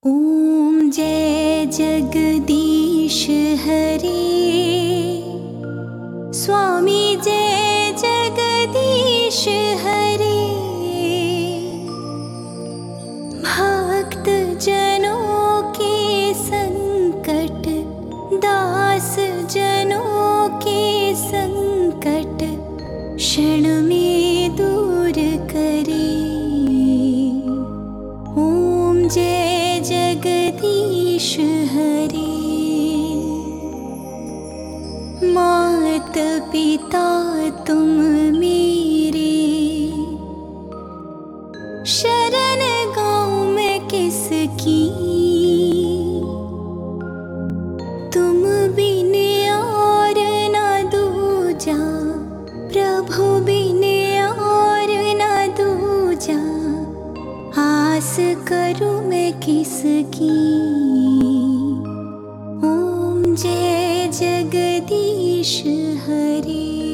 ॐ जय जगदीश हरे। स्वामी जय जगदीश हरे। भक्त जनों के संकट, दास जनों के संकट क्षण में दूर करे। ॐ जय जगदीश हरे। मात पिता तुम मेरे, शरण गाँव में किसकी। तुम बिन और ना दूजा, प्रभु बिन और ना दूजा। आस करूं मैं किसकी। ॐ जय जगदीश हरे।